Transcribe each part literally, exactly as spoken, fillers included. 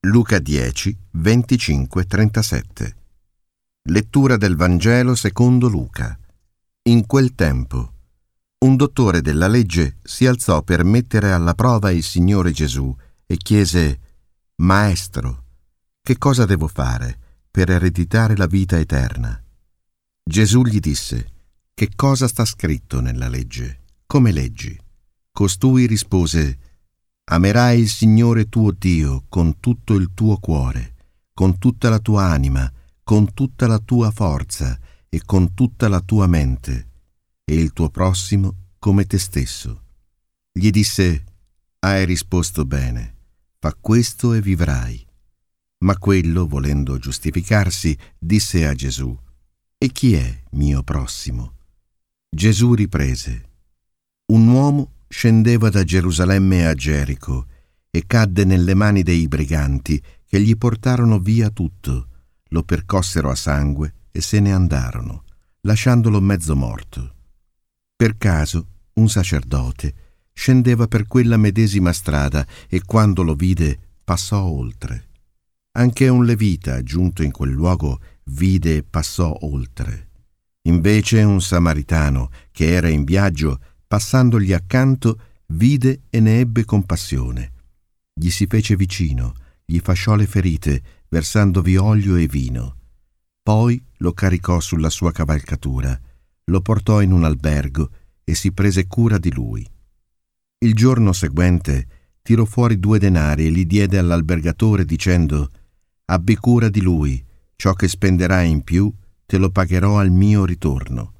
Luca dieci, venticinque trentasette. Lettura del Vangelo secondo Luca. In quel tempo, un dottore della legge si alzò per mettere alla prova il Signore Gesù e chiese: «Maestro, che cosa devo fare per ereditare la vita eterna?» Gesù gli disse: «Che cosa sta scritto nella legge? Come leggi?» Costui rispose: «Amerai il Signore tuo Dio con tutto il tuo cuore, con tutta la tua anima, con tutta la tua forza e con tutta la tua mente, e il tuo prossimo come te stesso». Gli disse: «Hai risposto bene, fa questo e vivrai». Ma quello, volendo giustificarsi, disse a Gesù: «E chi è mio prossimo?» Gesù riprese: «Un uomo scendeva da Gerusalemme a Gerico e cadde nelle mani dei briganti, che gli portarono via tutto, lo percossero a sangue e se ne andarono, lasciandolo mezzo morto. Per caso un sacerdote scendeva per quella medesima strada e quando lo vide passò oltre. Anche un levita, giunto in quel luogo, vide e passò oltre. Invece un samaritano, che era in viaggio, passandogli accanto, vide e ne ebbe compassione. Gli si fece vicino, gli fasciò le ferite, versandovi olio e vino. Poi lo caricò sulla sua cavalcatura, lo portò in un albergo e si prese cura di lui. Il giorno seguente tirò fuori due denari e li diede all'albergatore dicendo: «Abbi cura di lui, ciò che spenderai in più te lo pagherò al mio ritorno».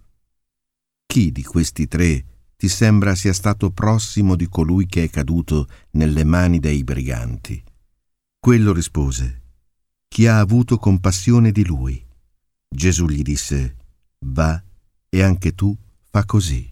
Chi di questi tre ti sembra sia stato prossimo di colui che è caduto nelle mani dei briganti?» Quello rispose: «Chi ha avuto compassione di lui». Gesù gli disse: «Va, e anche tu fa così».